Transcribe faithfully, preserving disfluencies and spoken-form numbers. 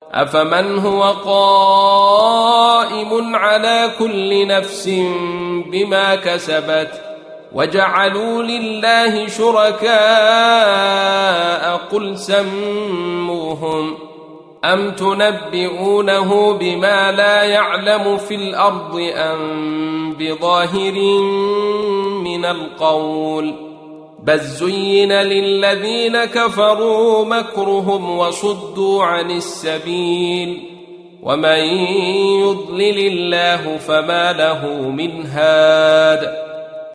أفمن هو قائم على كل نفس بما كسبت وجعلوا لله شركاء قل سموهم أم تنبئونه بما لا يعلم في الأرض أم بظاهر من القول بل زين للذين كفروا مكرهم وصدوا عن السبيل ومن يضلل الله فما له من هاد